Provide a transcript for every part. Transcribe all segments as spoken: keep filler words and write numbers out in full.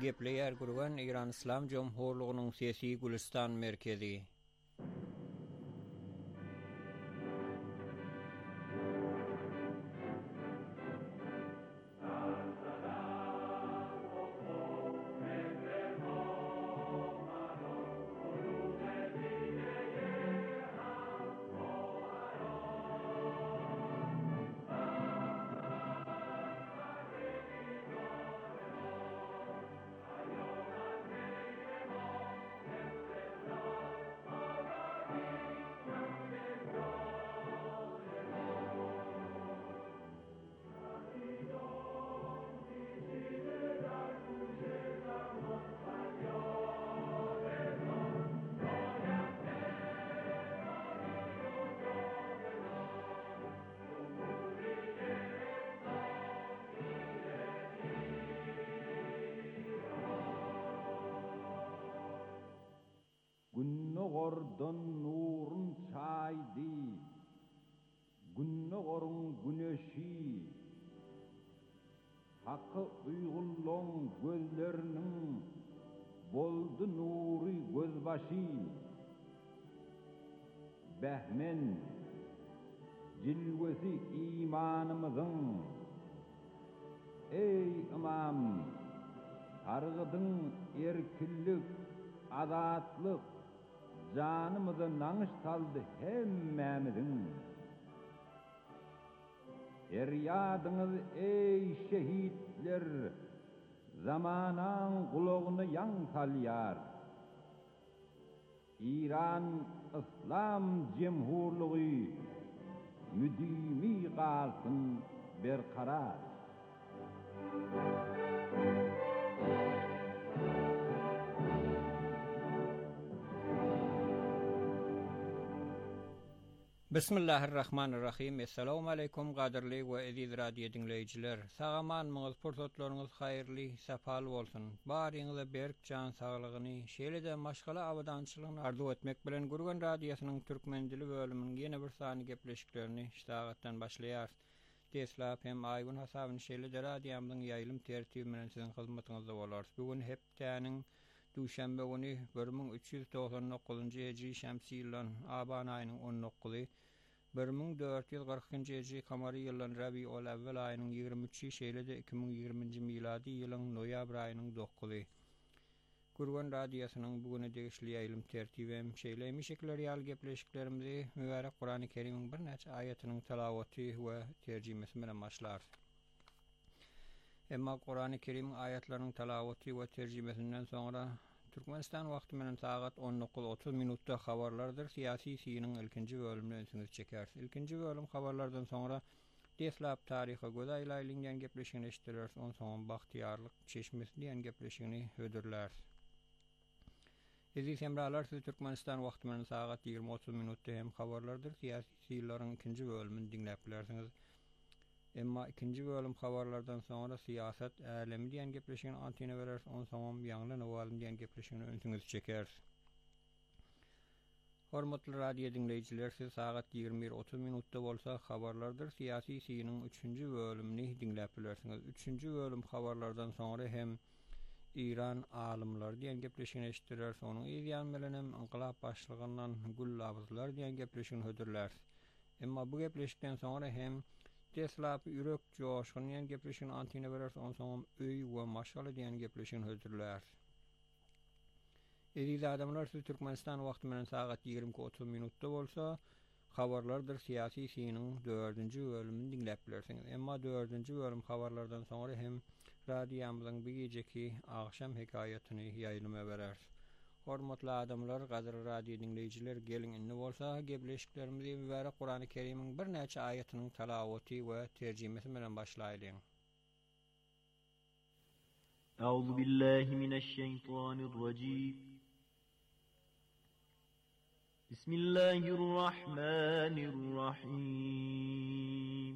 Gepleýär gurgan Iran Islam Jomhurlygynyň sesi Gülistan merkezi. Günnogordan nurun çaydi, günnogorun güneşi, hakkı uygulloň gözlerinin boldu nuri gözbaşy. Behmen cilwesi imanımızın, ey imam, targıdın erkillik, azatlık, canımıza nanış saldı hemmemizin. Eryadınız ey şehitler, zamanan kulağını yan salyar. İran İslam Cemhurluğu müdimi kalsın berkarar. Bismillahirrahmanirrahim. Assalamu alaikum gaderli we aziz radio dinleyijiler. Sagamanmyňyz, pursatlaryňyz haýyrly, sapal bolsun. Baryňyza berk jan saglygyny, şeýle-de maşgala awadançylygyny arzu etmek bilen Gurgan radiosynyň türkmen dili bölüminiň ýene bir sany gepleşiklerini iştagatdan başlaýar. Deslap hem aýgyn hasabyny şeýle-de radiomyň ýaýlym tertibi bilen siziň hyzmatyňyzda bolar. Bugün hepdäniň Duşanbe günü bir min üç ýüz doksan dokuzunjy hejri şämsi ýylyň Aban aýynyň on dokuzy, bir min dört ýüz gyrkynjy hejri kamary ýylyň Rabiul Awwal aýynyň ýygrimi üçi, şeýle-de iki min ýygrimiňji miladi ýylyň noýabr aýynyň dokuzy. Gurgan radiosynyň bugüne degişli ýaýlym tertibi hem şeýle şekilleri ýaly gepleşiklerimizi mübarek Qur'an-ı Kerim'iň bir näçe aýatynyň talawaty we terjimesi bilen başlar. Emma Qur'an-ı Kerim'in ayetlerinin talawaty we terjimesinden sonra Türkmenistan wagty bilen saat on dokuz otuz minutda habarlardyr. Siyasi siyiniň ilkinji bölümini öňüňize çeker. İlkinji bölüm habarlardan sonra Deslap taryhy göz aýlaýlan gepleşigini eşitdiler. On soň Bahtiýarlyk çeşmesi diýen gepleşigini hödürler. Ezi semralar siz Türkmenistan wagty bilen saat ýygrimi otuz minutda hem habarlardyr. Siyasi siýlaryň ikinji bölümini dinläp bilersiňiz. Emma ikinji bölüm habarlardan sonra siýasat älemi diýen gepleşigini antine berer, on soň ýangy nowalym diýen gepleşigini öňüňize çeker. Hormatly radio dinleyijiler, siz saat ýygrimi bir otuz minutda bolsa habarlardyr. Siyasi siýiniň üçünji bölümini dinläp bilersiňiz. üçünji bölüm habarlardan sonra hem İran alymlar diýen gepleşigini eşitdiler. Sonuň ýan bilen hem inqilab başlygyndan gullabızlar diýen gepleşigini hödürler. Emma bu gepleşikden sonra hem Deslap ýürek joşgyny ýen gepleşigini antine berer, on soň öý we maşgala diýen gepleşigini hödürler. Eziz adamlar, siz Türkmenistan wagty bilen saat ýygrimi otuz minutda bolsa, habarlardyr siyasi siýiniň dördünji bölümini dinläp bilersiňiz. Emma dördünji bölüm habarlardan sonra hem radiomyzyň bir geceki agşam hekaýatyny ýaýlama berer. Hormatly adamlar, gader radio dinleyijiler, gelin indi bolsa gepleşiklerimizi mübarek Qur'an-ı Kerim'iň bir näçe aýatynyň talawaty we terjimesi bilen başlaýlyň. Euzu billahi mineşşeytanirracim. Bismillahirrahmanirrahim.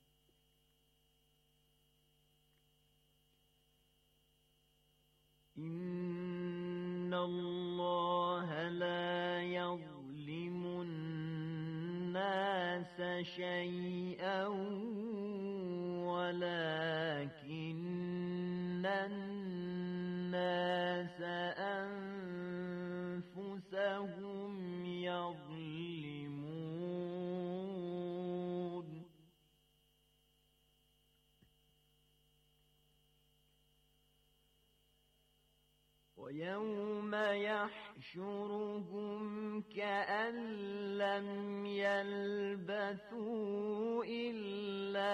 İnnallâhe lâ yazlimun nâse şey'en velâkinnen الناس أنفسهم يظلمون ويوم يحشرهم كأن لم يلبثوا إلا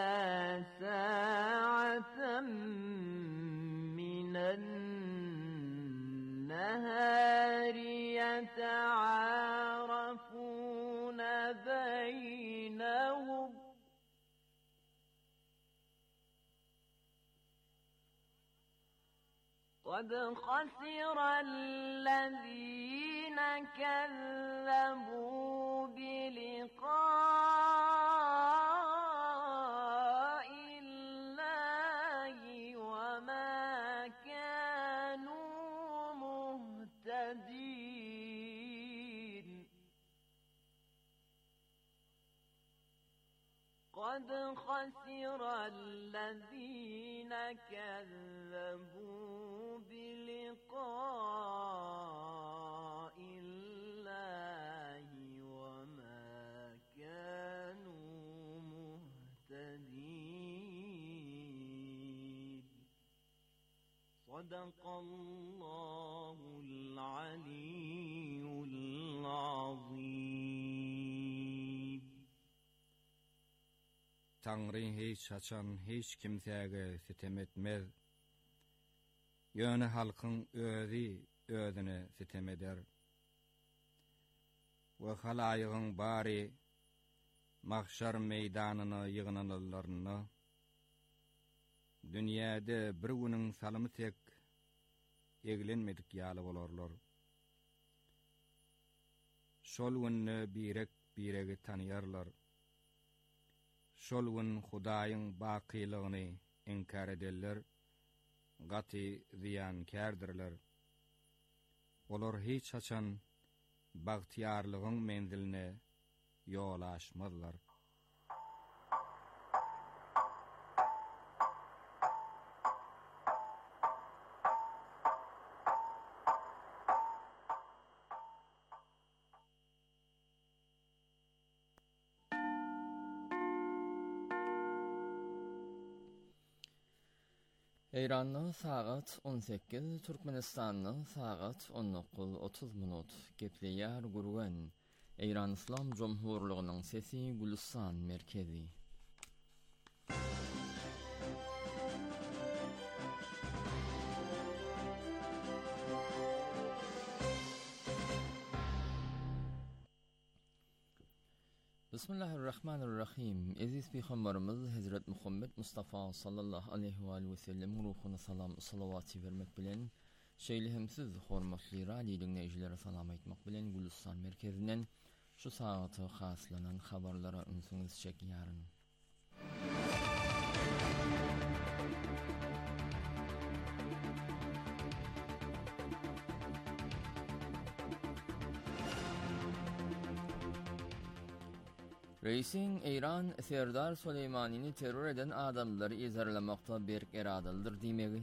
ساعة من النهار يتعارفون بينهم قد خسر الذين كذبوا بلقاء الله وما كانوا مهتدين قد خسر الذين كذبوا بلقاء الله وما كانوا مهتدين صدق الله العلي العظيم. Tanrı hiç açan hiç kimsege sitem etmez. Yöne halkın özü özüne sitem eder. Ve halayığın bari mahşar meydanına yığınanlarını dünyada bir günün salımı tek eglenmedik ýaly bolarlar. Şol günni birek biregi tanıyarlar. Şol gün Hudaýyň bakylygyny inkar ederler. Gaty ziýankärdirler. Olar hiç açan bagtyarlygyň menziline ýol açmazlar. Eýranyň sagat on sekiz, Türkmenistanyň sagat on dokuz otuz minut. Gepleýär gurgan Eýran Islam Jomhurlygynyň sesi Gülistan merkezi. Bismillahirrahmanirrahim. Aziz Peygamberimiz Hazrat Muhammed Mustafa sallallahu aleyhi ve sellem ruhuna salam salawaty bermek bilen şeýlehimsiz hormatly radio dinleýijilere salam aýtmak bilen Gülistan merkezinden şu sagaty haslanan habarlara ünsüňiz çekýäryn. Reisin Eýran Serdar Suleymanyny terror eden adamlary izarlamakda berk eradalydyr diýmegi.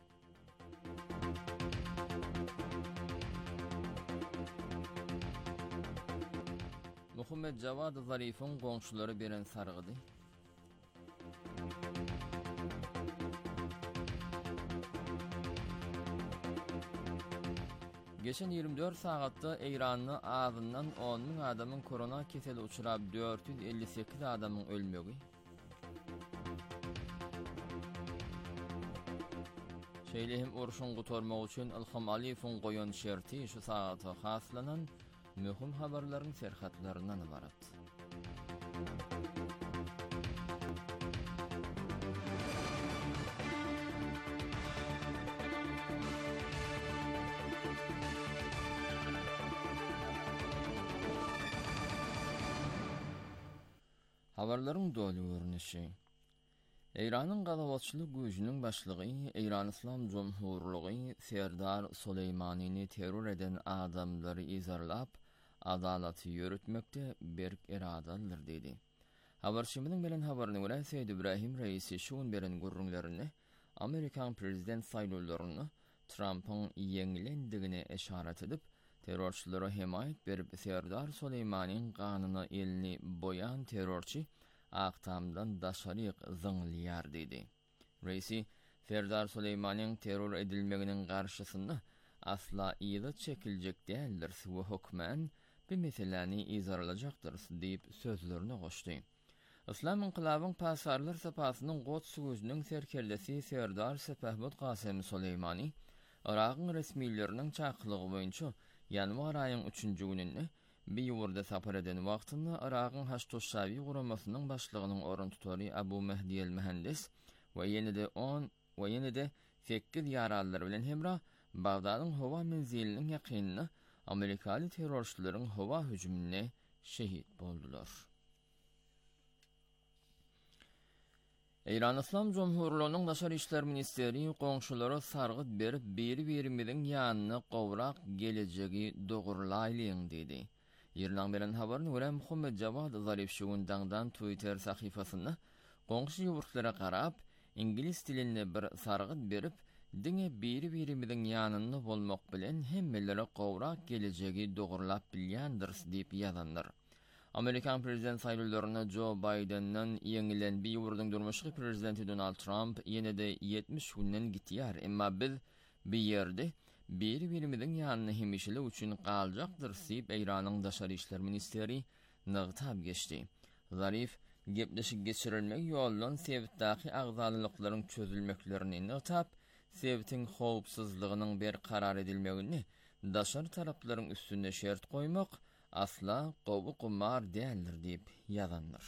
Muhammed Jawad Zarifyň goňşulary beren sargydy. Geçen ýygrimi dört sagatda Eýranyň ağzyndan on ming adamyň korona keseli uçurap dört yüz elli sekiz adamyň ölmegi. Şeýlehim uruşyň gutarmak üçin Ilham Aliýewiň goýan şerti şu sagata haslanan möhüm habarlaryň serhatlaryndan ibarat. Habarlaryň dolu görnüşi. Eýranyň galawatçylyk güýjüniň başlygy Eýran Islam Jomhurlygy Serdar Suleymanyny terror eden adamlary izarlap adalaty ýöretmekde berk eradalydyr dedi. Habarçymynyň bilen habaryna görä Seýid İbrahim Reisi şuň beren gurrunlaryny Amerikan prezident saýlawlaryny Trump'ın yeňilendigine eşaret edip, terörçilere himayet berip Serdar Suleymanyň ganyna elini boyan terörçi Aktamdan daşaryk zyňlýar dedi. Reisi Serdar Suleymanyň terör edilmeginiň garşysyna asla ýyly çekiljek däldir we hukmen bu meseleni izarlajakdyr diýip sözlerini goşdy. İslam inqilabyň pasarlar sapasynyň goç sözüniň serkerdesi Serdar Sepahbud Qasem Suleymany Iraqyň resmiýetleriniň çaqlygy boýunça ýanwar aýynyň üçünji güninde bir ýurda sapar eden wagtynda Iraqyň Haçtoşawy guramasynyň başlygynyň orun tutary Abu Mehdi el-Mühendis we ýene-de on we ýene-de sekiz ýaralylar bilen hemra Bagdadyň howa menziliniň ýakynyna Amerikaly terörçilerin howa hüjümine şehit boldular. Eýran Islam Jomhurlygynyň Daşary işler ministeri goňşulary sargyt berip biri-birimiziň ýanyna gowrak gelejegi dogurlaýlyň dedi. Ýerden beren habaryny görä Muhammed Jawad Zarif şuwundan Twitter sahyfasyna goňşy ýurtlara garap ingilis dilinde bir sargyt berip diňe biri-birimiziň ýanyna bolmak bilen hemmelere gowrak gelejegi dogurlap bilýändir diýip ýazanlar. Amerikan prezident saýlawlaryna Joe Biden'dan ýeňilen bir ýurduň durmuşy prezidenti Donald Trump ýene-de ýetmiş günden gitýär, emma biz bir ýerde biri-birimiziň ýanyna hemişeli üçin galjakdyr diýip Eýranyň Daşary işler ministeri nagtab geçdi. Zarif gepleşik geçirilmek ýolundan sebitdäki agzalylyklaryň çözülmeklerini nagtab, sebitiň howpsuzlygynyň bir karar edilmegini daşar taraplaryň üstünde şert goýmak asla gowy gumar däldir diýip ýazanlar.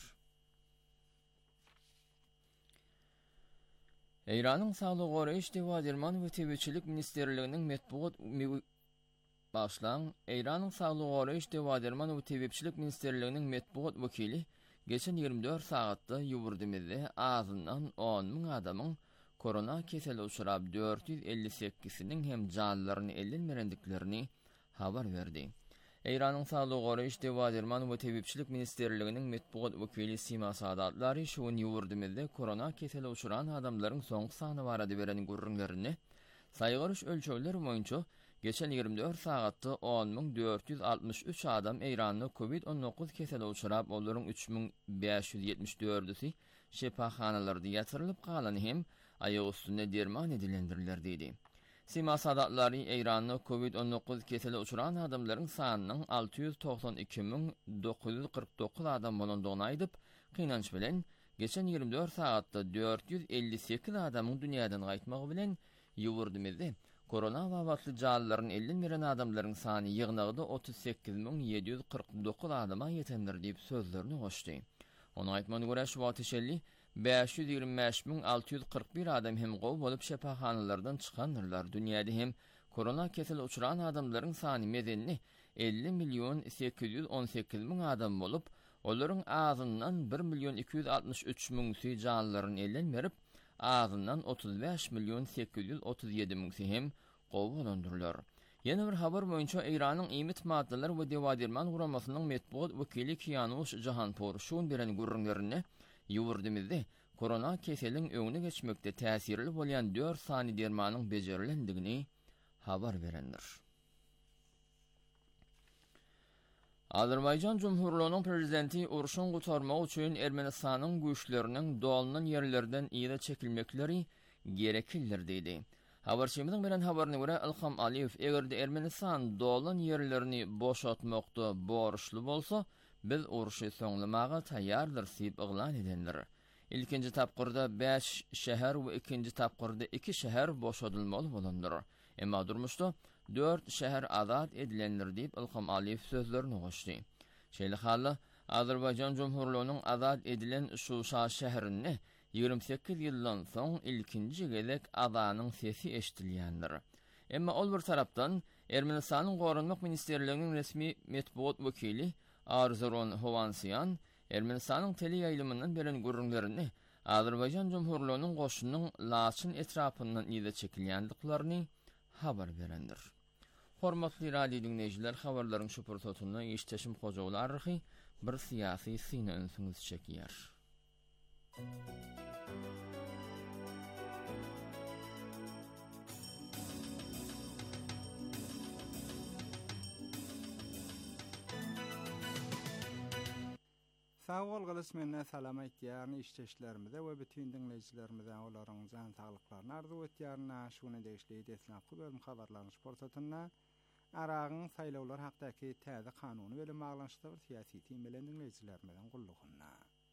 Eýranyň Saglyk Goraýyş Dewaderman we Tebiçilik Ministerliginiň metbuat başlan Eýranyň Saglyk Goraýyş Dewaderman we Tebiçilik Ministerliginiň metbuat wekili geçen ýygrimi dört saatda ýurdumyzda azyndan on ming adamyň korona keseli uçurab dört yüz elli sekiziniň hem janlaryny ellenmerendiklerini habar berdi. Eýranyň Saglyk Goraýyş Dewaderman we Tebipçilik Ministerliginiň metbuat wekili Sima Sadatlary şu ýurdumyzda korona keseli uçuran adamlaryň soňky sany barada beren gurrunlaryny saýgyryş ölçegler boýunça geçen ýygrimi dört saatda on ming dört yüz altmış üç adam Eýranyň covid on dokuz keseli uçurap olaryň üç ming beş yüz ýetmiş dördüsi şepaxanalarda ýatyrylyp galany hem aýagy üstünde derman edilendirler dedi. Sima Sadatlary Eýranyň covid on dokuz keseli uçuran adamlaryň sanynyň alty yüz toksan iki ming dokuz yüz kırk dokuz adam bolandygyny aýdyp, kynanç bilen geçen ýygrimi dört saatda dört yüz elli sekiz adamyň dünýäden gaýtmagy bilen ýurdumyzda korona wagtly janlaryny ellenmeren adamlaryň sany ýygnagda otuz sekiz ming yedi yüz kırk dokuz adama ýetendir diýip sözlerini goşdy. Onu aýtmany görä şu wagt teşelli beş yüz ýygrimi beş ming alty yüz kırk bir adam hem gowy bolup şepaxanalardan çykandyrlar. Dünýäde hem korona keseli uçuran adamlaryň sany medenni elli milyon sekiz yüz on sekiz ming adam bolup, olaryň azyndan bir milyon iki yüz altmış üç ming janlaryny ellenmerip, azyndan otuz beş milyon sekiz yüz otuz yedi ming hem gowy bolandyrlar. Ýene bir habar boýunça Eýranyň Emit Maddalar we Dewaderman guramasynyň metbuat wekili Kianush Jahanpour şuň beren gurrunlaryny ýurdumyzda korona keseliň öňüne geçmekde täsirli bolýan dört sany dermanyň bejerilendigini habar berendir. Azerbaýjan Jumhurlygynyň prezidenti uruşyň gutarmak üçin Ermenistanyň güýçleriniň dolanan ýerlerden ýere çekilmekleri gereklidir dedi. Habarçymyzyň beren habaryna görä Ilham Aliýew egerde Ermenistan dolanan ýerlerini boşaltmakda borçly bolsa, biz uruşy soňlamaga taýýardyr diýip iglan edenler. İlkinji tapgyrda beş şäher we ikinji tapgyrda iki şäher boşadylmaly bolandyr. Emma durmuşda dört şäher azat edilenler diýip Ilham Aliýew sözlerini goşdy. Şeýle hally Azerbaýjan Jumhurlygynyň azat edilen Şuşa şäherini ýygrimi sekiz ýyldan soň ilkinji gelek azanyň sesi eşdilýändir. Emma ol bir tarapdan Ermenistanyň Gorunmak Ministerliginiň resmi metbuat wekili Arzuron Hovansyan Ermenistanyň tele ýaýlymyndan beren gurrunlaryny Azerbaýjan Jumhurlygynyň goşunynyň Laçyn etrapyndan ýyda çekilýändiklaryny habar berendir. Hormatly radio dinleýijiler, habarlaryň şu pursatyny işteşim hojaglarry bir syýasy syna önsüňiz çekýär. Sağ ol gılısmenne salam etýärni işteşlerimize we bütün dinleyijilerimize olaryň jan saglyklaryny arzu etýärna şuny deýişli desnapky bölüm habarlaryny portatyna aragyň saýlawlar hakdaky täze kanuny bilen baglanşykda bir syýasy team bilen dinleyijilerimizden gullugyna.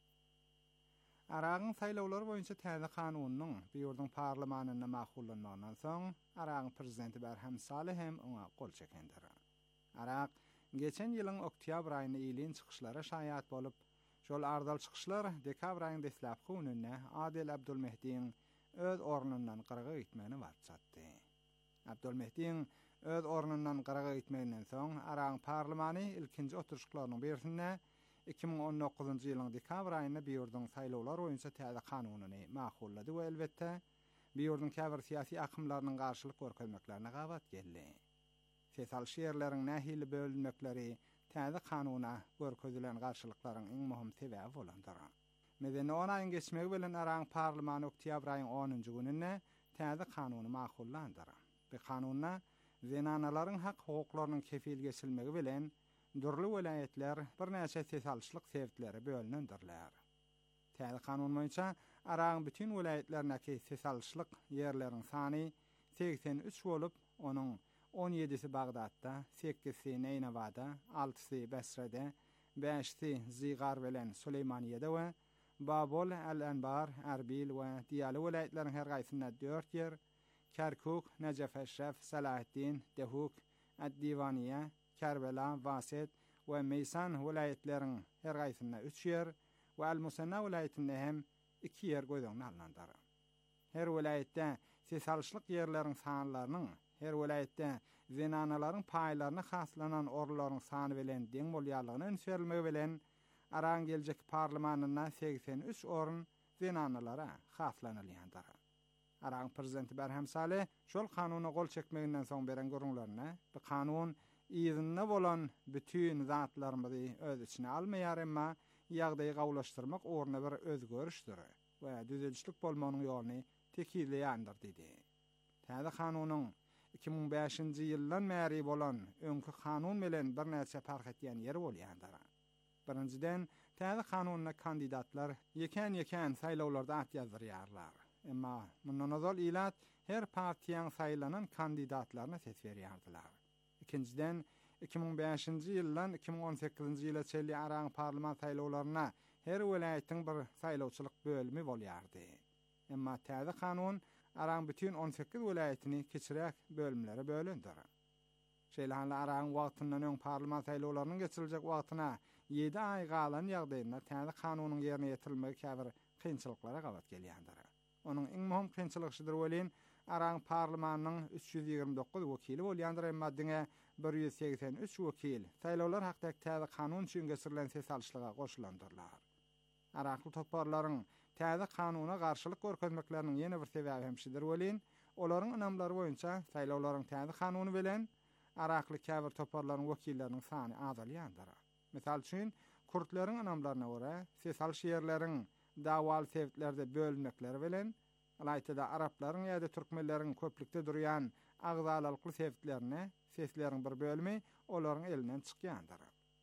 Aragyň saýlawlar boýunça täze kanunyň bu ýurdun parlamentine makullanmagyna soň aragyň prezidenti Berham Salih hem oňa gol çekendir. Arag geçen ýylyň oktyabr aýyny ýylyn çykyşlara şaýat bolup, şol ardal çykyşlar dekabr aýynyň desläpki gününe Adil Abdulmehdiň öz ornundan gyrga gitmegini watsatdy. Abdulmehdiň öz ornundan gyrga gitmeginden soň aragyň parlamentny ilkinji oturuşklarynyň birisinde iki ming on dokuzunçy ýylyň dekabr aýyna bu ýurdun saýlawlar boýunça täze kanunyny makullady we elbetde bu ýurdun käbir syýasy akymlarynyň garşylyk görkezmeklerine gabat geldi. Fesal şeýerleriň nähili bölünmekleri täze kanuna görkezilen garşylyklaryň iň möhüm sebäbi bolandyr. Medeni on aýyň geçmegi bilen aragyň parlament oktyabr aýynyň onunçy gününe täze kanuny makullandyr. Bu kanunna zenanalaryň hak hukuklarynyň kefil geçilmegi bilen durly welaýetler bir näçe tesalşylyk sebäpleri bölünendirler. Täze kanun boýunça aragyň bütün welaýetlerindäki tesalşylyk ýerleriň sany seksen üç bolup, onuň on ýedisi Bagdatda, sekizisi Neynawada, altysy Basrada, beşi Zigar bilen Süleymaniýede we Babol, Al-Anbar, Erbil we diýäli welaýetleriň her gaýsynda dört ýer, Kerkuk, Necef Eşref, Salahaddin, Dehuk, Ad-Divaniýe, Kerbela, Vaset we Meysan welaýetleriň her gaýsynda üç ýer we Al-Musanna welaýetinde hem iki ýer göýden alınandyr. Her welaýetde tesalşylyk ýerleriň sanlarynyň, her welaýetde zenanalaryň paýlaryna haslanan orlaryň sany bilen deň bolýarlygyny öňsürilmegi bilen aragyň geljek parlamentine seksen üç orun zenanalara haslanylýandyr. Aragyň prezidenti Berham Salih şol kanuny gol çekmeginden soň beren görüňlerine bu kanun ýygyny bolan bütün zatlarymyzy öz içine almaýar, emma ýagdaýy gawlaşdyrmak orna bir özgörüşdir we düzelişlik bolmagyň ýolyny tekilýändir dedi. Täze kanunyň iki ming beşinçi ýyldan bäri bolan öňkü kanun bilen bir näçe fark etýän ýeri bolýandyr. Birinciden, täze kanunyna kandidatlar ýeken-ýeken saýlawlarda at ýazyrýarlar. Emma mundan ozal ilat her partiýaň saýlanan kandidatlaryna ses berýärdiler. İkinciden, iki ming beşinçi ýyldan iki ming on sekizinçi ýyla çelli aragyň parlament saýlawlaryna her welaýetiň bir saýlawçylyk bölümi bolýardy. Emma täze kanun aragyň bütün on sekiz welaýetini keçirek bölümlere bölündir. Şeýlehanly aragyň wagtyndan öň parlament saýlawlarynyň geçiriljek wagtyna ýedi aý galan ýagdaýynda täze kanunyň ýerine ýetirilmegi käbir kynçylyklara gabat gelýändir. Onuň iň möhüm kynçylygydyr welin aragyň parlamentnyň üç ýüz ýigirme dokuz wekili bolýandyr, emma diňe bir ýüz seksen üç wekil saýlawlar hakdaky täze kanun üçin geçirilen sesalşylyga goşulandyrlar. Arakly toparlaryň täze kanuna garşylyk görkezmekleriniň ýene bir sebäbi hem şidir welin, olaryň ynamlary boýunça saýlawlaryň täze kanuny bilen arakly käbir toparlaryň wekilleriniň sany azalýandyr. Misal üçin, Kurtlaryň ynamlaryna görä, sesal şeýerleriň dawaly sebäplerde bölünmekleri bilen, alaytyda araplaryň ýa-da türkmenleriň köplikde durýan agzalykly sebäplerine sesleriň bir bölümi olaryň elinden çykýandyr.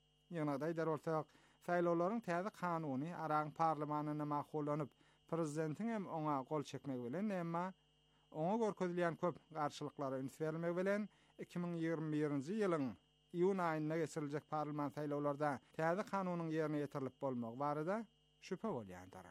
Ýöne der bolsak, saýlawlaryň täze kanuny aragyň parlamentyna makullanyp, prezidentiň hem oňa gol çekmegi bilen, emma oňa görkezilýän köp garşylyklary öňsürilmegi bilen iki ming ýygrimi birinçi ýylyň iýun aýyna geçiriljek parlament saýlawlarda täze kanunyň ýerine ýetirilip bolmagy barada şüphe bolýandyr.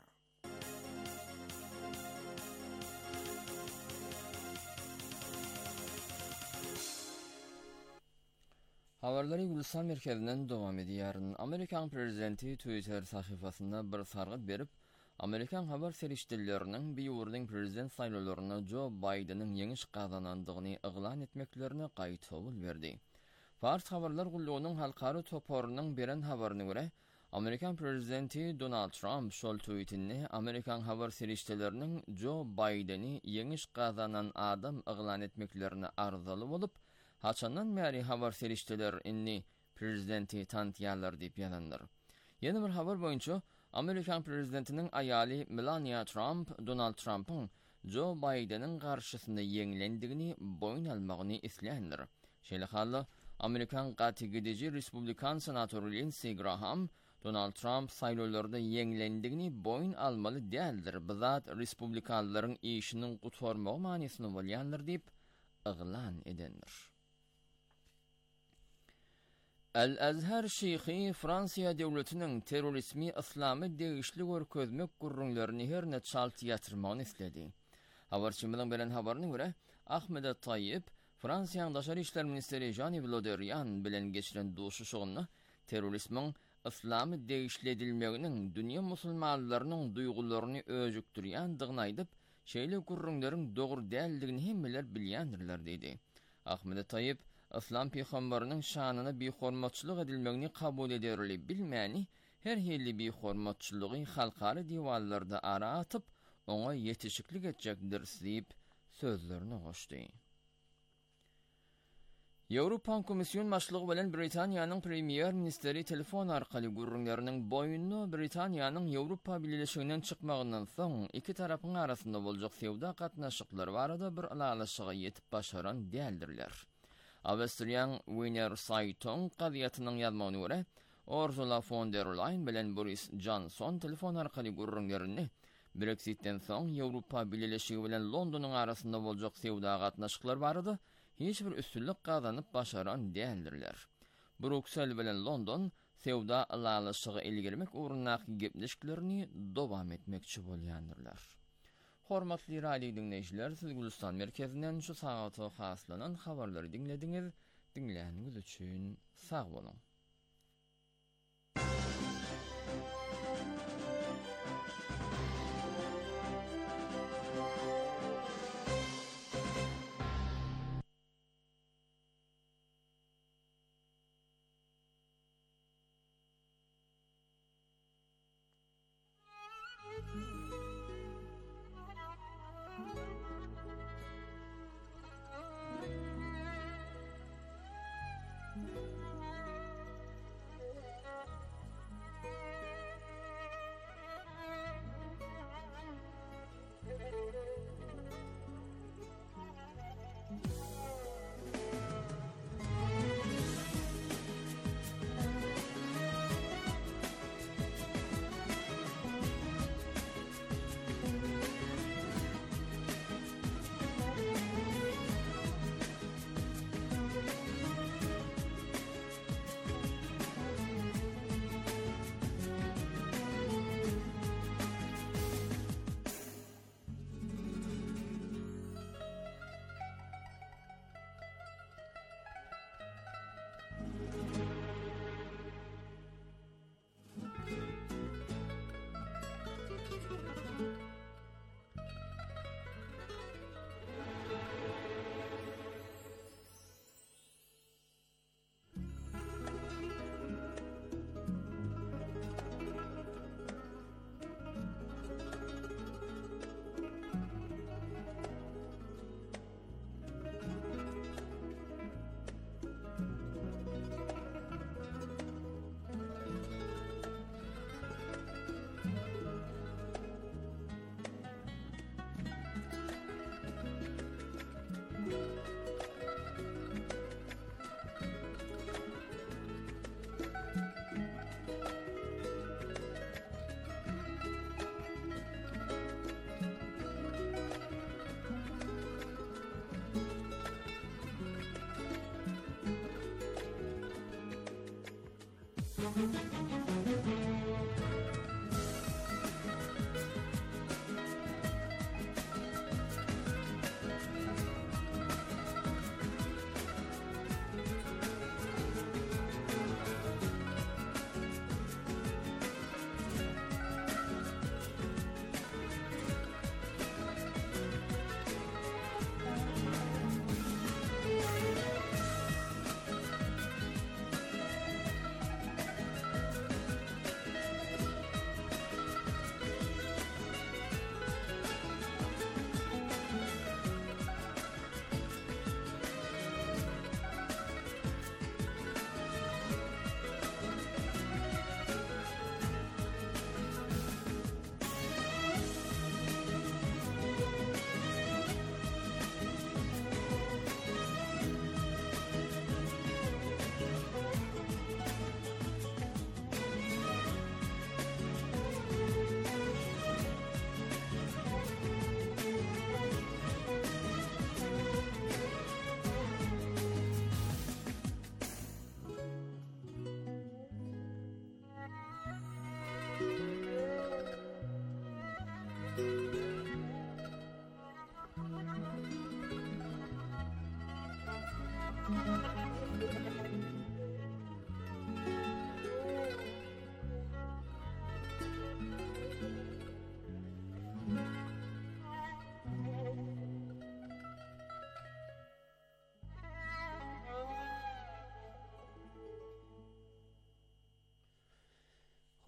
Habarlary Gülsan merkezinden dowam edýär. Amerikan prezidenti Twitter sahypasynda bir sargyt berip, Amerikan habar serişdirleriniň bu ýurdun prezident saýlawlaryna Joe Bidenin ýeňiş gazanandygyny eglan etmeklerini gaýtawul berdi. Fars habarlar gullugynyň halkary toparynyň beren habaryna görä, Amerikan prezidenti Donald Trump şol tweetini Amerikan habar serişdirleriniň Joe Biden'i ýeňiş gazanan adam eglan etmeklerini arzaly bolup, haçandan bäri habar serişdiler inni prezidenti tanıtýarlar diýip ýazandyr. Ýene bir habar boýunça Amerikan prezidentiniň aýaly Melania Trump, Donald Trump'ın Joe Biden'in garşysynda ýeňlendigini boyun almagyny isleýändir. Şeýle hally Amerikan gaty gidici Republikan senatory Lindsey Graham Donald Trump saýlawlarda ýeňlendigini boyun almaly däldir. Bizat respublikanlaryň işiniň gutormagy manysyny bolýandyr diýip yglan edendir. El-Azhar Şeyhi Fransiya döwletiniň terrorizmi islamy degişli görkezmek gurrunlaryny herne çalty ýatyrmagyny isledi. Habarçymyň bilen habaryna görä, Ahmed Tayyip Fransiýanyň daşary işler ministeri Jean-Yves Le Drian bilen geçiren duşuşygyny terrorizmiň islamy degişledilmeginiň dünýä musulmanlarynyň duýgularyny öjükdirýändigini aýdyp, şeýle gurrunlaryň dogry däldigini hemmeler bilýändirler diýdi. Ahmed Tayyip İslam peýgamberiniň şanyna beýhormatçylyk edilmegini kabul ederli bilmäni, her hili beýhormatçylygy halkary diwanlarda ara atyp, oňa ýetişiklik etjekdir diýip sözlerini goşdy. Ýewropa Komissiýon başlygy bilen Britaniýanyň premier ministeri telefon arkaly gurrunlarynyň boýuny Britaniýanyň Ýewropa Birleşiginden çykmagyndan soň iki tarapyň arasynda boljak sewda gatnaşyklary barada bir alalaşyga ýetip başaran däldirler. Austriýanyň Wiener Zeitung gaziýatynyň ýazmagyna görä, Ursula von der Leyen bilen Boris Johnson telefon arkaly gurrunlaryny Brexitden soň Ýewropa Birleşigi bilen Londonyň arasynda boljak sewda gatnaşyklary barada hiç bir üstünlük kazanıp başaran däldirler. Bruksel bilen London sewda alalaşygy ilgirmek uğrundaky gepleşiklerini dowam etmekçi bolýandyrlar. Hormatly radio dinleýijiler, siz Gülistan merkezinden şu sagata haslanan habarlary dinlediňiz. Dinleýäniňiz üçin sag bolun.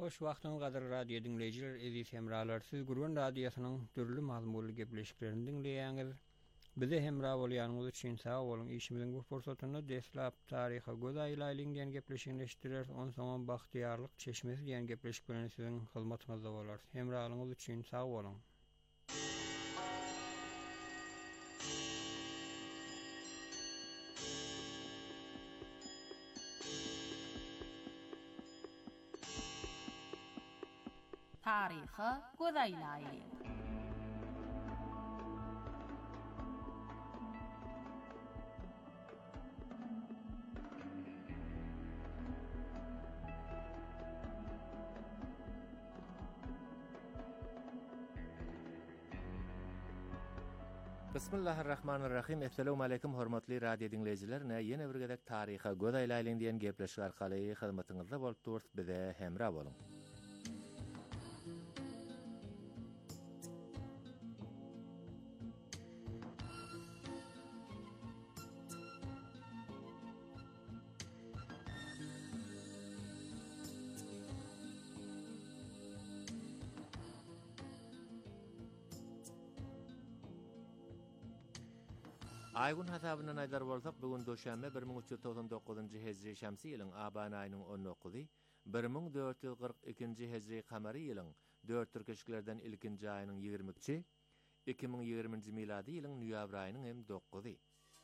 Hoş wagtyňyz gadar radio dinleýijiler, eziz hemralar, siz Gurban radiosynyň türlü mazmunly gepleşiklerini dinleýäňiz. Bize hemra bolýanyňyz üçin sag bolun. İşimiziň bu fursatyny deslap taryha göz aýlaýlyň diýen gepleşikleşdirer. On soňam bagtyarlyk çeşmesi diýen gepleşik bilen siziň hyzmatyňyzda bolar. Hemralygyňyz üçin sag bolun. Taryha göz aýlaýlyň. Bismillahirrahmanirrahim. Assalamu alaykum hormatly radio dinleyijiler. Ýene bir gedek taryha göz aýlaýlyň diýen gepleşik arkaly hyzmatyňyzda bolup durýar, bize hemra bolun. Aýgün hasabyna naýdar bolsak, bugün döşänme bir ming üç ýüz toksan dokuzunjy hejri şämsi ýylyň aban aýynyň on dokuzy, bir ming dört ýüz kırk ikinji hejri kamary ýylyň dört türkeşiklerden ilkinji aýynyň ýigirmisi, iki ming ýigirminji milady ýylyň noýabr aýynyň hem dokuzy.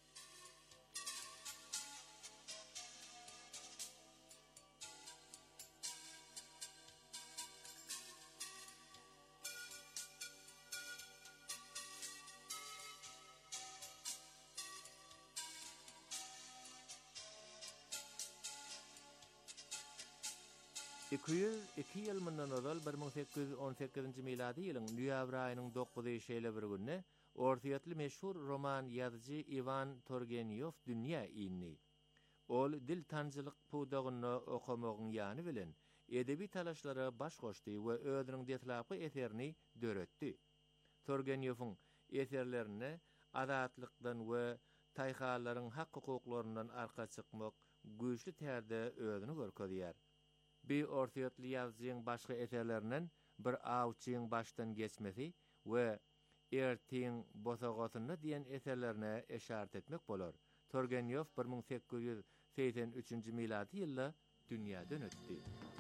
iki yüz iki ýyl mundan ozal bir ming sekkiz ýüz on sekizinji milady ýylyň noýabr aýynyň dokuzy şeýle bir günne ortaýatly meşhur roman ýazyjy Ivan Turgenev dünýä ýyny. Ol dil tanjylyk pudagyny okamagyň ýany bilen edebi talaşlara baş goşdy we özüniň detlapy eserini döretdi. Turgenew'iň eserlerini azatlykdan we taýhalaryň hak hukuklarynyň arka çykmak güýçli tärde özüni görkezýär. Bir ortaýatly ýazyjyň başga eserlerinden bir awçyň başdan geçmesi we ertiň bosagotyny diýen eserlerine eşaret etmek bolar. Turgenev bir ming sekkiz ýüz seksen üçinji milady ýylda dünýäden ötdi.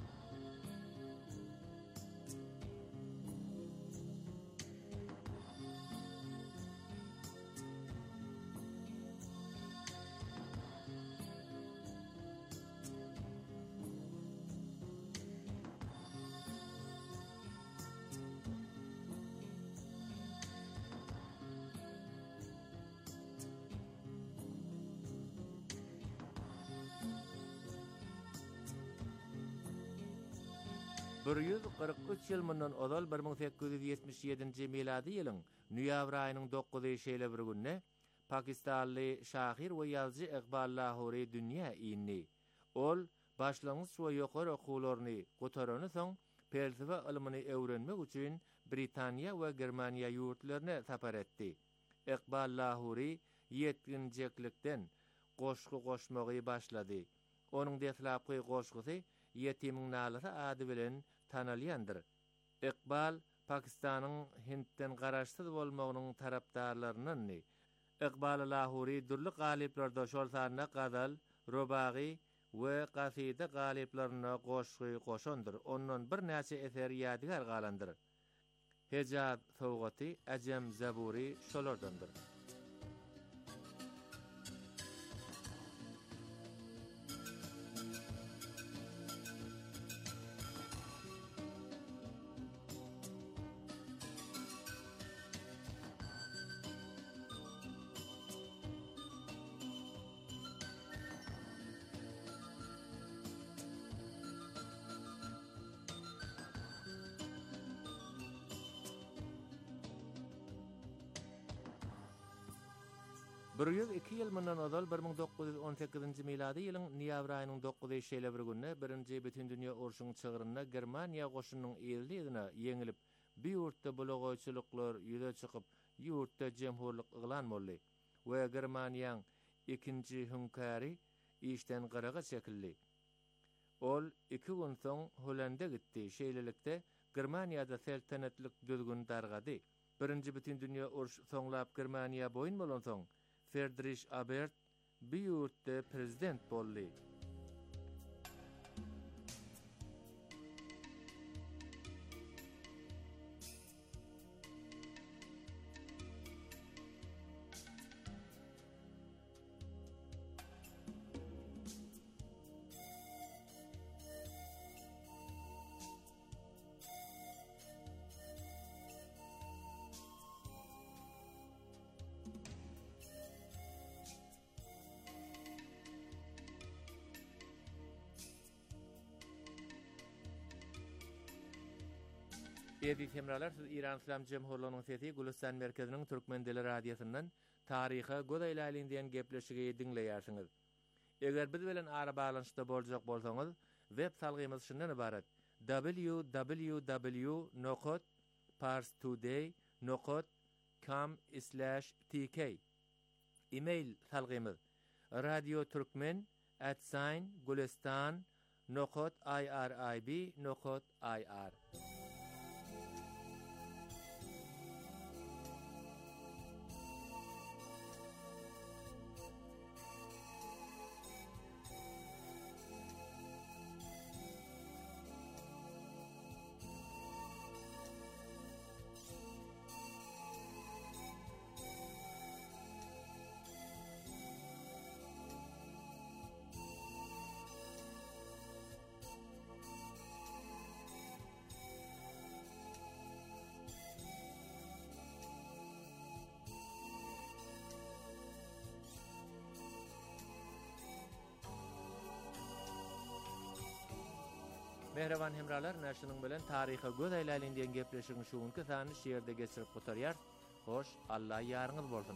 bir yüz kırk üç ýyl mundan ozal bir ming sekkiz ýüz ýetmiş ýedinji milady ýylyň noýabr aýynyň dokuzy şeýle bir günne Pakistanly şahyr we ýazgy Iqbal Lahori dünýä ýyny. Ol başlangyç we ýokary okuwlaryny gotarany soň felsefe ilmini öwrenmek üçin Britaniýa we Germaniýa ýurtlaryna sapar etdi. Iqbal Lahori ýetginjeklikden goşgu goşmagy başlady. Onuň deslapky goşgusy Yetimin nalasa ady bilen tanalyandyr. Iqbal Pakistanyň Hindden garaşsyz bolmagynyň tarapdarlarynyň. Iqbal Lahori durly galyplarda şol sanyna Gazal, Rubai we Qasida galyplaryna goşgy goşandyr. Ondan bir näçe eser ýadygar galandyr. Hejaz sowgaty, Ajem Zaburi şolardandyr. bir yüz iki ýyl mundan ozal bir ming dokuz ýüz on sekizinji milady ýylyň noýabr aýynyň dokuzy şeýle bir günne birinji bütün dünýä urşunyň çygyryna Germaniýa goşunynyň elliýine ýeňilip bir ýurtda bulagoýçylyklar ýüze çykyp ýurtda jemhurlyk yglan boldy we Germaniýanyň ikinji hünkary işden gyraga çekildi. Ol iki gün soň Hollanda gitdi. Şeýlelikde Germaniýada seltenetlik düzgün dargady. Birinji bütün dünýä uruş soňlap Germaniýa boýun bolan soň Friedrich Ebert bu ýurtda prezident boldy. Ýa-da hemralar, siz İran İslam Jemhurlygynyň sesi Gülistan merkeziniň Türkmen dili radiosundan taryhy Godaýlalyň diýen gepleşigi dinleýärsiňiz. Eger biz bilen ara balanşda boljak bolsaňyz, web salgymyz şundan ibaret: w w w nokta parstoday nokta com slash t k. E-mail salgymyz radio turkmen at gulistan nokta irib nokta ir. Mehreban hemralar, näşiniň bilen taryha Godaýlalyň diýen gepleşigiň şuňky sany şeýerde geçirip gotarýar. Hoş, Allah ýaryňyz bolsun.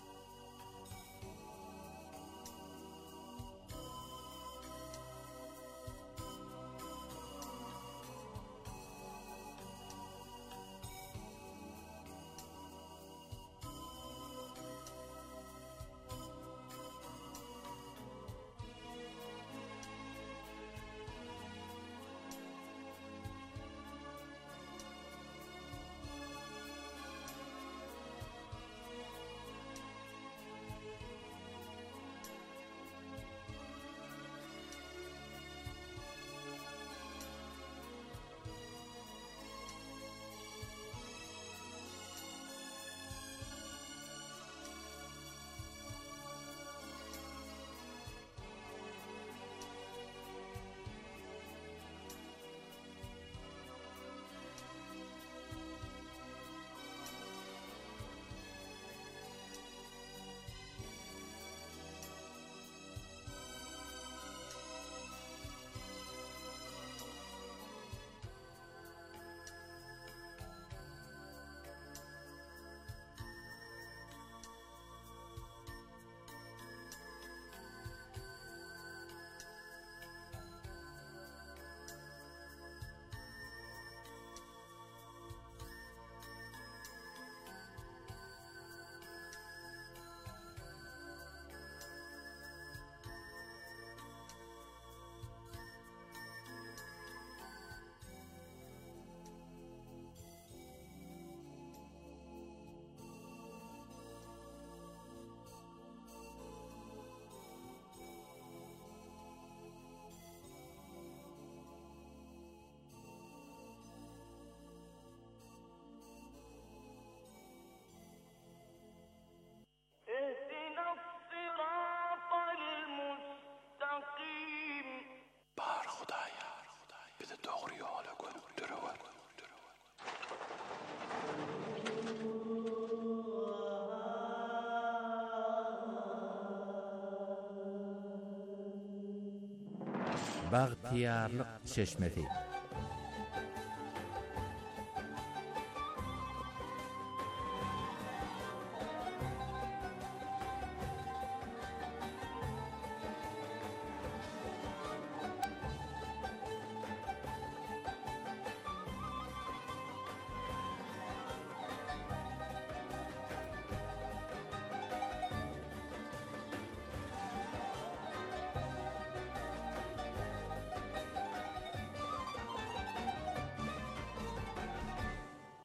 Bagtiyarlyk çeşmesi.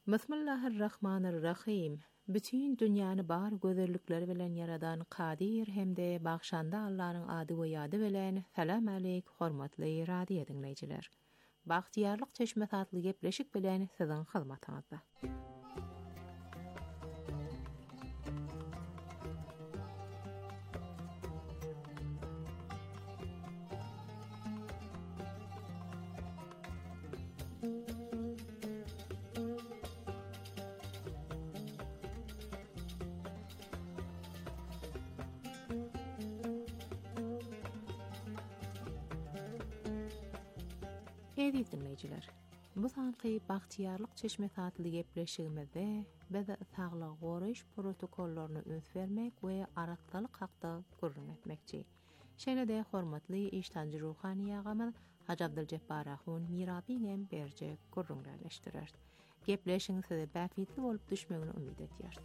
Bismillahirrahmanirrahim. Bütün dünýäni bar gözerlikleri bilen yaradan Kadir hemde bagşanda Allah'ın adı we ýady bilen salam aleyk hormatly radio dinleýijiler. Bagtyarlyk çeşme tatly gepleşik bilen siziň hyzmatyňyzda. Eýdi dinleýijiler. Bu sanky bagtyarlyk çeşme tatly gepleşigimizde biz saglyk goraýyş protokollaryny öňe bermek we aratsalyk hakda gurrun etmekçi. Şeňede hormatly iştanjy ruhany agamy Hacı Abdülcebbar Ahun Mirabi bilen berje gurrun gerleşdirer. Gepleşiň size bäfitli bolup düşmegini umyt etýär.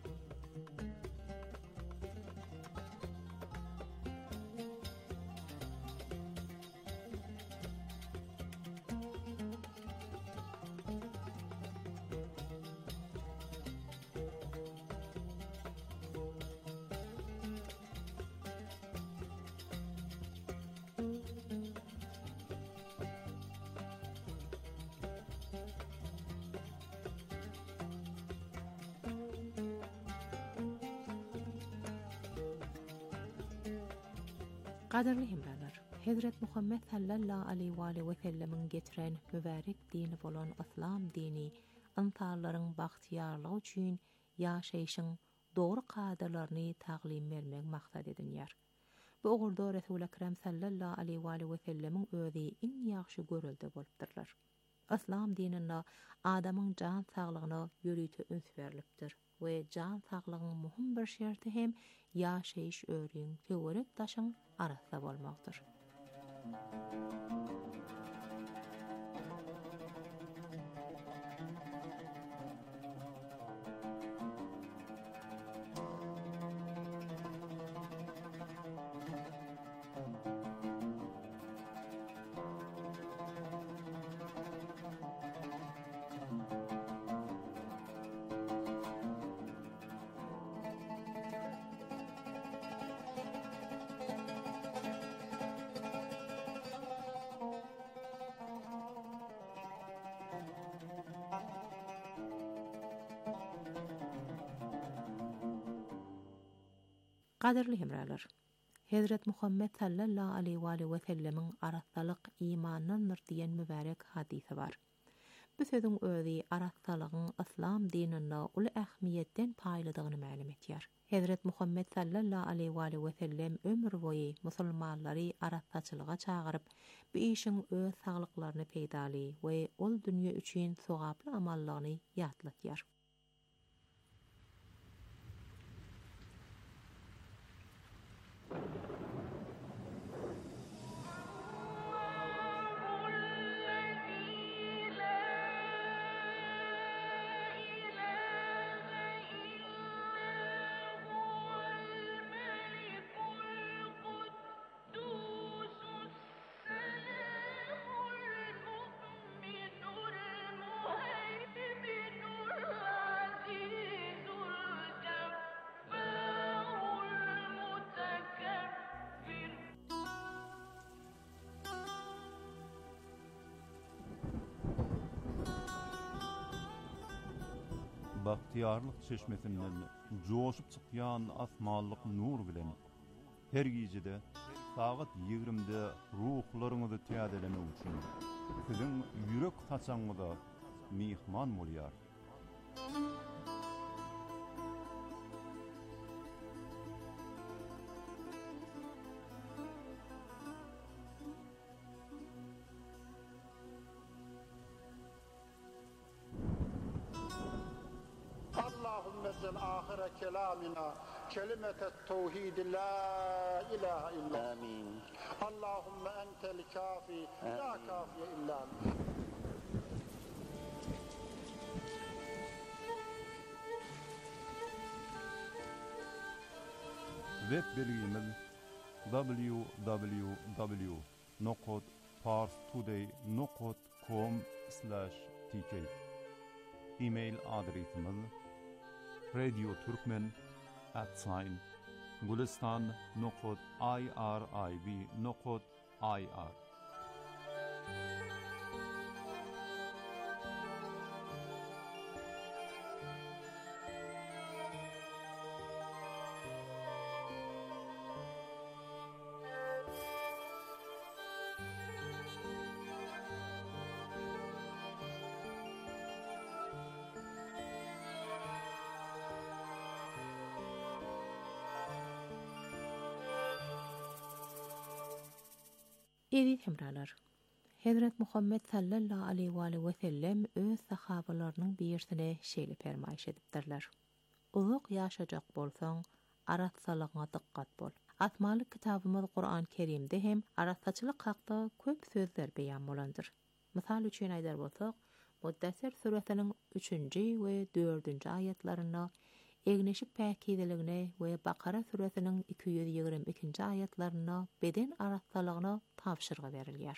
Qadirli hemralar, Hazret Muhammed sallallahu aleyhi ve sellemin getiren mübarek dini bolan İslam dini insanlaryň bagtyarlygy üçin ýaşaýyşyň dogry kadrlaryny taglim bermek maksat edinýär. Bu ogurda Resul Ekrem sallallahu aleyhi ve sellemin özi iň ýaxşy görüldi bolupdyrlar. İslam dininde adamyň jan saglygyna ýörüýte öns berilipdir we jan saglygynyň muhim bir şerti hem ýaşaýyş öwrüň töwerek taşyň arasynda bolmakdyr. Qadirli hemralar, Hazret Muhammed sallallahu aleyhi ve sellemin arassalyk imanyndır diýen mübarek hadisi var. Bu sözüň özi arassalygyň İslam dininde uly ähmiýetden paýlydygyny ma'lum etýär. Hazret Muhammed sallallahu aleyhi ve sellem ömür boyu musulmanlary arassaçylyga çagyryp, bu işiň öz saglyklaryny peýdali we ol dünýä üçin sowaply amallaryny ýatlatýar. Bahtiyarlyk çeşmesinden joşup çykýan asmanlyk nur bilen her gijede saat ýigrimide ruhlaryňyzy täzelemek üçin siziň ýürek taçaňyza mihman bolýar. آخر كلامنا كلمة التوحيد لا إله إلا آمين. اللهم أنت الكافي لا كافي إلا أنت. Web belgimiz w w w nokta parstoday nokta com slash t k. e-mail adresimiz radio turkmen at sign gulistan nokta irib nokta ir. Edit hemralar. Hazrat Muhammed sallallahu aleyhi ve sellem öz sahabalarının birisine şeýle fermaýş edipdirler. Uzak ýaşajak bolsaň, aratsalygyňa dykkat bol. Atmaly kitabymyz Qur'an Kerimde hem aratsaçylyk hakda köp sözler beýan bolandyr. Mysal üçin aýdar bolsak, Muddessir suresiniň üçünji we dördünji ayatlaryna, Egneşik päkideligine we Bakara suresiniň iki yüz ýygrimi ikinji ayatlaryna beden aratsalygyna tapşyrgy berilýär.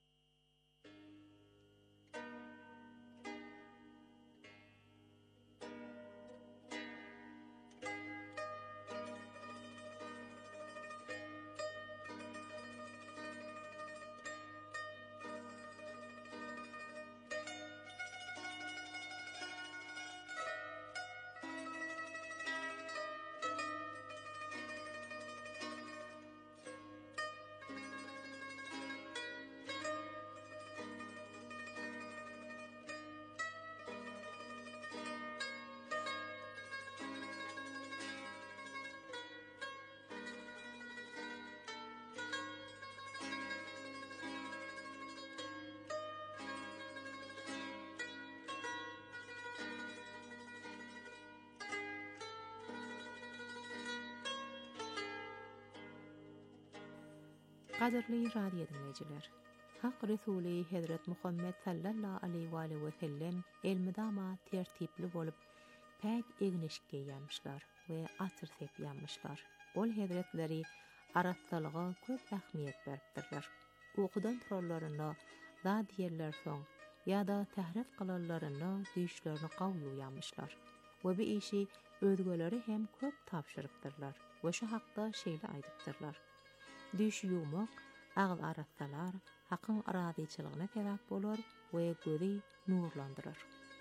Qadirli radio dinleyijiler, Hak Resuli Hazrat Muhammed sallallahu aleyhi ve sellem elmidama tertipli bolup pek egneşik giymişler ve asır sep yanmışlar. Ol hazretleri aratsalyga köp ähmiýet beripdirler. Okudan turarlaryna da diýerler soň ýa-da tahrik kılarlaryna düýüşlerini gawlu yanmışlar. We bu işi özgeleri hem köp tapşyrypdyrlar we şu hakda şeýle aýdypdyrlar. Düş ýumak, agyl aratsalar, hakyň aradyçylygyna sebäp bolar we gözi nurlandyrar.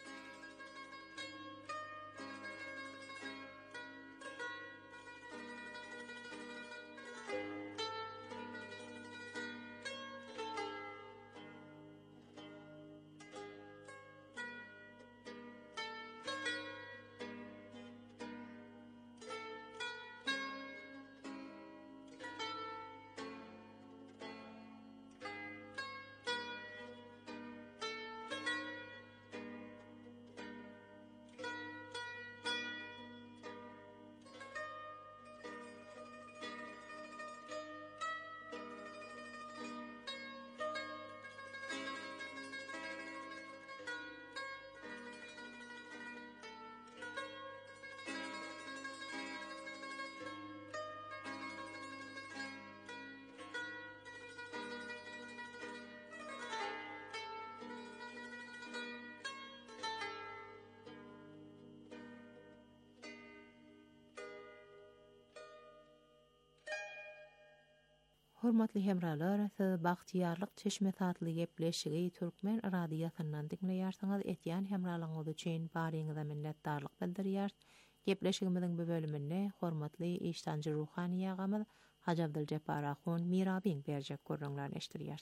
Hormatly hemralar, siz bagtyarlyk çeşme tatly gepleşigi Türkmen radiýasyndan dinleýärsiňiz. Etýän hemralygyňyz üçin baryňyza minnetdarlyk bildirýär. Gepleşigimiziň bu bölüminde hormatly işdanjy ruhani ýagamyz Haji Abduljabbар Ahun Mirabiň berjek görüňlerini eşdirýär.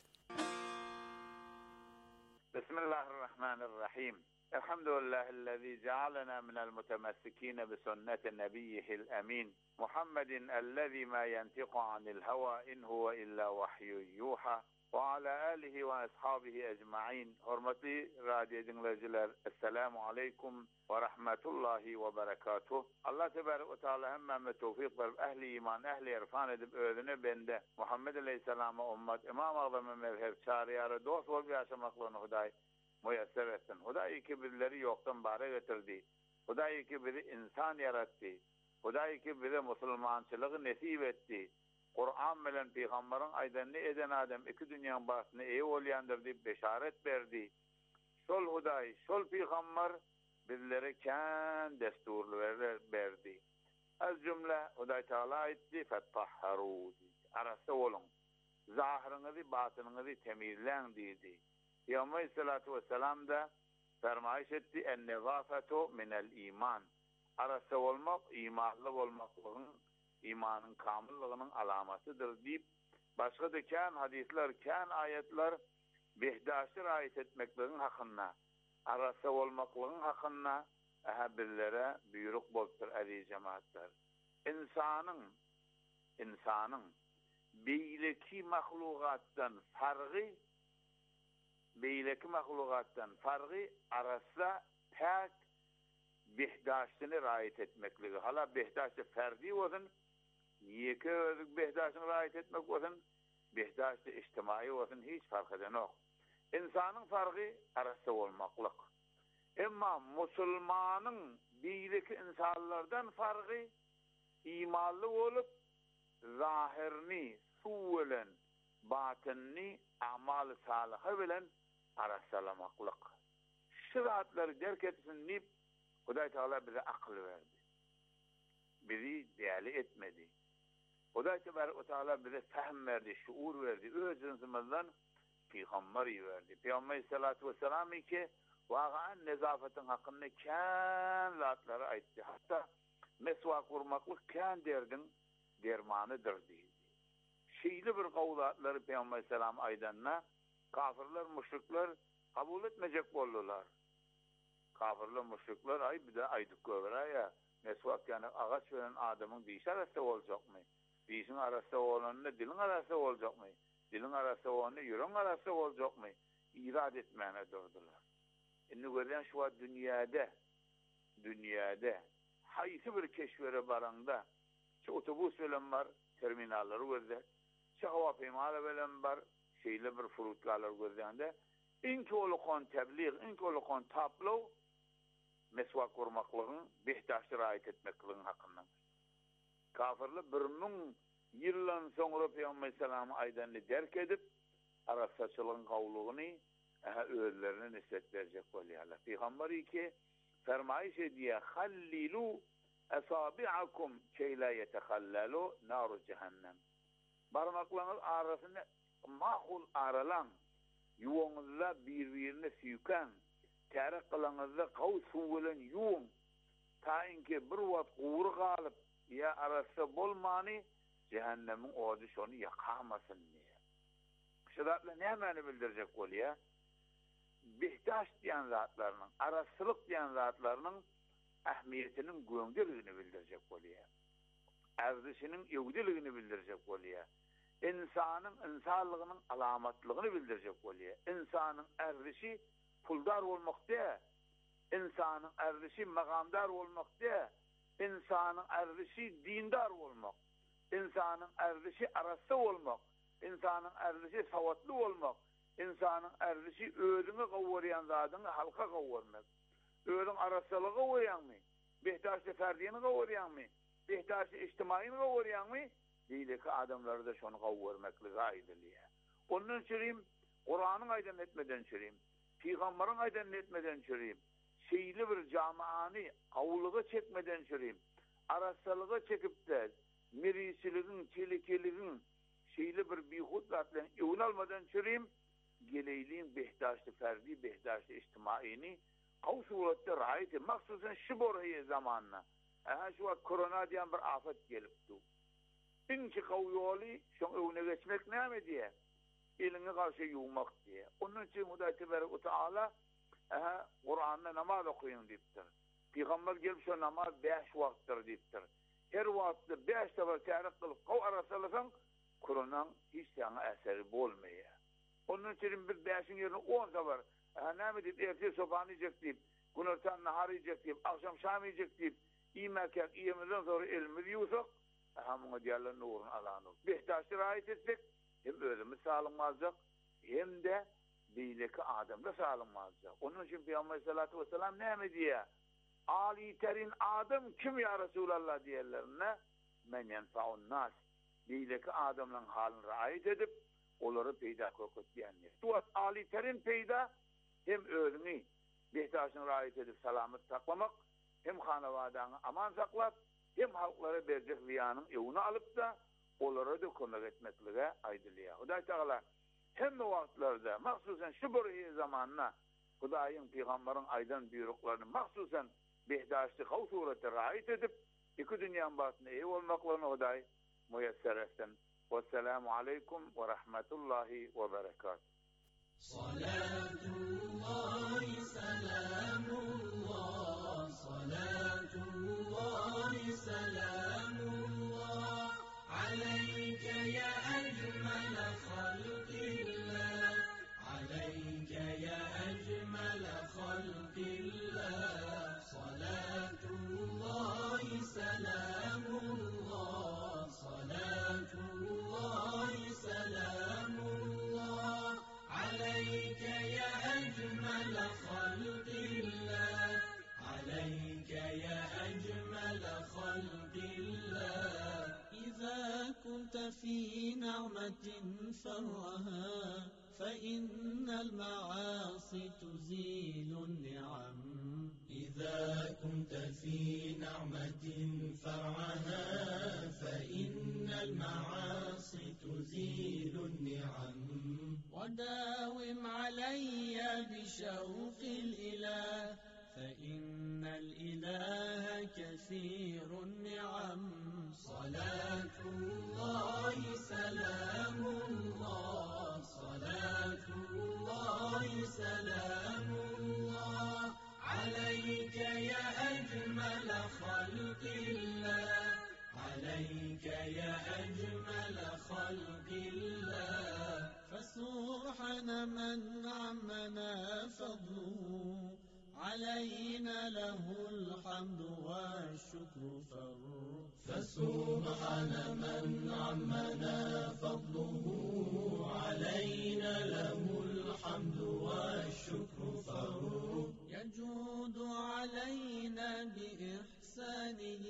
Bismillahirrahmanirrahim. Elhamdülillahillezî cealena minel mutemessikîne bi sünneti nebiyyihil emîn. Muhammedin ellezî mâ yentiqu anil heva in huve illa vahyun yuha. Ve ala alihi ve ashabihi ecmaîn. Hormatly radyo dinleyiciler, esselamu aleyküm ve rahmetullahi ve berekatuh. Allah tebarek ve teala hemmeme tevfik verip ehli iman, ehli irfan edip öğrene bende Muhammed aleyhisselama ummet İmam Azam-ı mevheb çağrıyarı dost olup yaşamaklığını Huday müyesser etsin. Huday ki birileri yoktan bare getirdi. Huday ki biri insan yarattı. Huday ki biri Müslümançılığı nesip etti. Kur'an bilen Peygamberin aydanını eden adam iki dünyanın başını iyi olayandır deyip beşaret verdi. Şol Huday, şol Peygamber bizlere kän desturlar berdi. Az cümle Hudaý Taala etdi fatahharu. Arasa olun. Zahirinizi, batıninizi temizlen dedi. Peygamber sallallahu aleyhi ve sellem de fermayiş etti en-nezafatu minel iman. Arasa olmak imanlı olmaklığın, imanın kamillığının alamatıdır deyip başka da kän hadisler, kän ayetler behdaşy ayet etmekliğin hakkında, arasa olmaklığın hakkında aha birlere büyürük bolupdur aziz cemaatler. İnsanın insanın beýleki mahlukattan fargy beýleki mahlukattan fargy arasda täk behdaşyny raýat etmekligi. Hala behdaşy ferdi bolsun, ýeke özü behdaşyny raýat etmek bolsun, behdaşy ijtimai bolsun, hiç fark edenok. İnsanyň fargy arasda bolmaklyk. Emma musulmanyň beýleki insanlardan fargy imanly bolup zahirini suwelen batynny amal salyhy bilen arasalamaklyk. Şu zatları derk etsin deyip Hudaý Taala bize akıl verdi. Bizi değerli etmedi. Hudaý Taala bize fahm verdi, şuur verdi. Özümüzden Peygamber verdi. Peygamber sallallahu aleyhi ve sellem ki waga'an nezafetin hakkında kän zatları aytdy. Hatta meswak vurmaklyk kän derdin dermanıdır deydi. Şeýle bir gowlatları Peygamber sallallahu aleyhi ve sellem kafirler, müşrikler kabul etmejek boldular. Kafirler, müşrikler ay bir de aydyk göwere ya meswak yani agaç bilen adamyň dişi arasynda boljakmy? Dişiň arasynda bolanyny diliň arasynda boljakmy? Diliň arasynda bolanyny ýüregiň arasynda boljakmy? İrad etmäne durdular. Indi görýän şu dünýäde dünýäde haýsy bir keşwere baranda şu otobus bilen bar terminallary gördi. Şu hawa peýmala bilen bar şeýle bir furutlar görýände inki olukon tebliğ, inki olukon taplo meswak vurmaklygyň behdaşy raýat etmekligiň hakynda. Kafirler bir ming ýyldan soňra Peygamber sallallahu aleyhi ve sellem'i derk edip arasaçylygyň gawlugyny aha özlerine nispet berjek bolýarlar. Peygamber iki fermayiş ediýär: "Hallilu asabi'akum key la yetehallalu nar cehennem." Barmaklaryňyz arasyny mahul aralan, ýuwaňyzda bir-birine süýken, täre kılaňyzda gaw suw bilen ýuwun. Taýinki bir wagt gowry galyp, ýa arasy bolmany, cehennemiň ody şonu ýakamasyn diýär. Şuratla näme bildirjek bolýar? Behdaş diýen zatlarynyň, arasylyk diýen zatlarynyň ähmiýetiniň göňdeligini bildirjek bolýar. Erzişiniň ýöwdeligini bildirjek bolýar. İnsanyň insanlygynyň alamatlygyny bildirjek bolýar. İnsanyň erzişi puldar bolmak diýär. İnsanyň erzişi magamdar bolmak diýär. İnsanyň erzişi dindar bolmak. İnsanyň erzişi arasy bolmak. İnsanyň erzişi sawatly bolmak. İnsanyň erzişi özüňe gowurýan zadyny halka gowurmak. Özüň arasylygy goýanmy? Behdaşy ferdiýini gowurýanmy? Behdaşy ijtimaýyny gowurýanmy? Diýleki adamlarda şonu gowurmakligi aýdylýar. Onun üçin Kur'anyň aýdan etmeden çüreyim. Peygamberiň aýdan etmeden çüreyim. Şeýle bir jamaany gowlugy çekmeden çüreyim. Arasylygy çekip de mirisiligiň, çelikeligiň şeýle bir bihut zat bilen ýöwün almadan çüreyim. Geleyliğin behdaşlı ferdi, behdaşlı ijtimaini o suratda raýat etmek maksusan şu boraya zamanına. Aha şu korona diýen bir afet gelipdi. İnki gowýoly şoň öwüne geçmek näme diýär? Elini garşy ýuwmak diýär. Onun üçin Hudaý Taala aha Kur'an'da namaz okuyun diýipdir. Peygamber gelip şu namaz beş wagtdyr diýipdir. Her wagtda beş sefer tärik kılıp gaw arasalysan Kur'anyň hiç ýa äseri bolmaýar. Onun için bir beşin yerine on sefer näme diýip ertesi sofany ýek diýip, günortan nahar ýek diýip, akşam şam ýek diýip, iýmeken iýemizden sonra elmi ýuwsak, hamyňa diýerler nurun alany. Behdaşy raýat etsek, hem özümiz salymazdyk, hem de beýleki adamda salymazdyk. Onun için Peygamber sallallahu aleyhi ve sellem näme diýär? Ali terin adam kim ya Resulallah diýerlerine, men yenfa'un nas. Beýleki adamlaryň halyny raýat edip, olary peýda köküp diýenler. Tuat ali terin peýda hem özüni behtaşyny raýat edip salamat saklamak, hem hanawadaňy aman saklap, hem halklara berjek ziýanyň ewini alyp da olara da kömek etmeklige aýdylýar. Hudaý Taala hemme wagtlarda, mahsusan şu bir zamanna Hudaýyň peýgamberiň aýdan buyruklaryny mahsusan behdaşly haw suraty raýat edip, iki dünýäň batyna eý bolmaklaryny Hudaý müyesser etsin. Vesselamu aleykum ve rahmetullahi ve berekatuhu. Salatullahi selamullah, salatullahi selamullah, aleyke ya ecmel halqillah, aleyke ya ecmel halqillah, salatullahi selamullah, salatullahi selamullah, aleyke ya ecmel halqillah, aleyke ya ecmel halqillah. إذا كنت في نعمة فرها فإن المعاصي تزيل النعم. إذا كنت في نعمة فرعها فإن المعاصي تزيل النعم. وداوم علي بشوق الإله فإن الإله كثير النعم. صلاة الله سلام الله، صلاة الله سلام الله، عليك يا أجمل خلق الله، عليك يا أجمل خلق الله. فسبحان من عمنا فضله، علينا له الحمد والشكر فر. فسبحان من عمنا فضله، علينا له الحمد والشكر فر. يجود علينا بإحسانه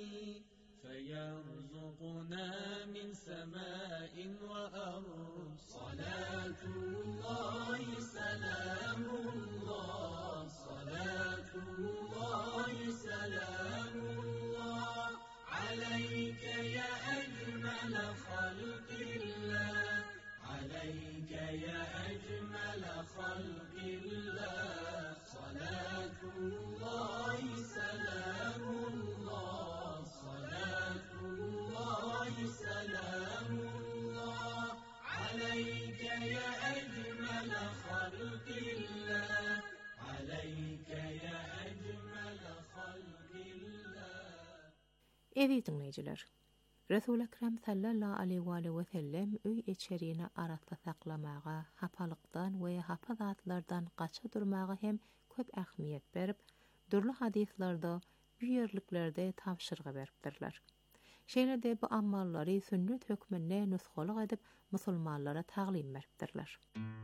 فيرزقنا من سماء وأرض. صلاة الله سلام الله، صلاة الله سلام الله، عليك يا أجمل خلق الله، عليك يا أجمل خلق الله. صلاة الله سلام الله، صلاة الله سلام الله، عليك يا أجمل خلق الله، عليك يا أجمل خلق الله. Evi dinleyiciler, Resul Ekrem sallallahu aleyhi ve sellem öy içeriğini aratda saklamağa, hapalıktan ve hapazatlardan qaça durmağa hem köp ähmiýet berip, durly hadislarda, büýerliklerde tavşyrga beripdirler. Şeýle bu ammallary sünnet hökmüne nusxalyk edip musulmanlara taglim beripdirler.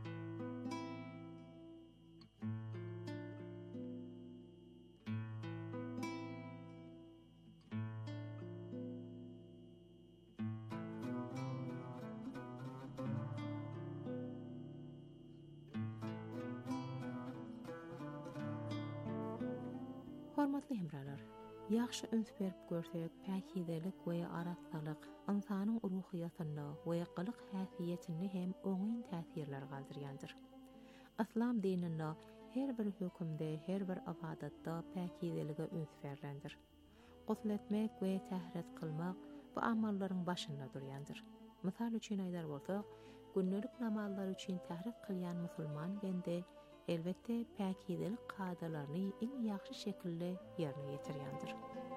Hormatly hemralar, ýaxşy üns berip görsek, päkidelik we aratlyk insanyň ruhiýatyna we gylyk häsiýetine hem oňyn täsirler galdyrýandyr. Islam dininde her bir hökümde, her bir abadatda päkidelige üns berlendir. Gusl etmek we tähret kılmak bu amallaryň başynda durýandyr. Mysal üçin aýdar bolsak, günnelik namazlar üçin tähret kılýan musulman bende elbette päkidelik kadalaryny iň ýaxşy şekilde ýerine ýetirýändir.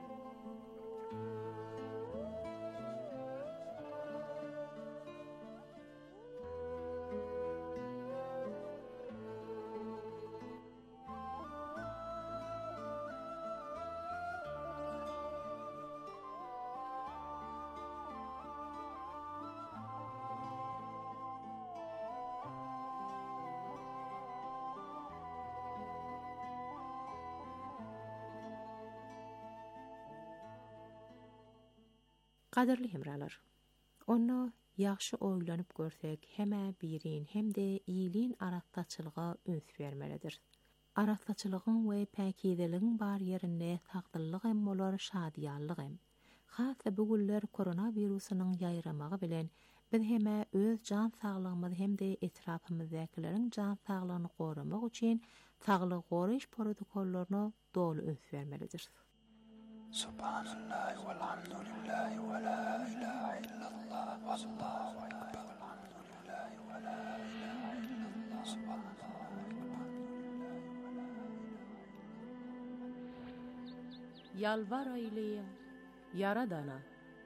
Qadirli hemralar, onu ýaxşy oýlanyp görsek, heme birin hem de iyiliğin aratdaçylyga üns bermelidir. Arasaçılığın we päkideliğin bar yerinde taqdyllyk hem bolar şadiyallyk hem. Hasa bu güller koronavirusynyň ýaýramagy bilen biz heme öz jan saglygymyzy hem-de etrafymyzdakileriň jan saglygyny goramak üçin saglyk goraýyş protokollaryna dolu öňs bermelidir. Subhanallah walhamdulillah wa la ilaha illallah wallahu akbar walhamdulillah wa la ilaha illallah subhanallah. Yalvar ayleyin, Yaradana.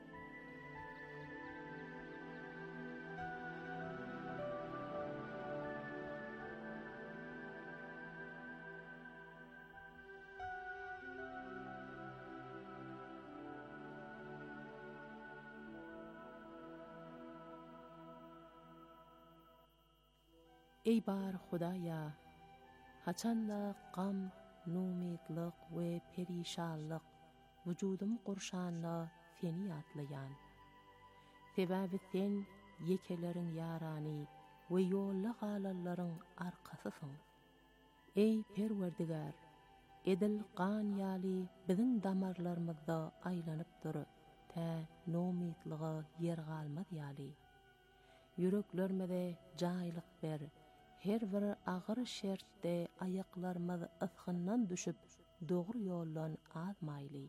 Ey bar Hudaýa, haçanda gam, numidlik we perişanlyk wujudym gurşanna seni ýatlaýan. Sebäbi sen yekeleriň ýarany we ýolly galalaryň arkasysyň. Ey Perwerdigar, edil gan ýaly biziň damarlarymyzda aýlanyp durup, tä numidligy ýer galmaz ýaly. Yüreklerimize jaýlyk ber. Her bir agyr şertde ayaklarymyz ysgyndan düşüp dogry ýoldan azmaýly.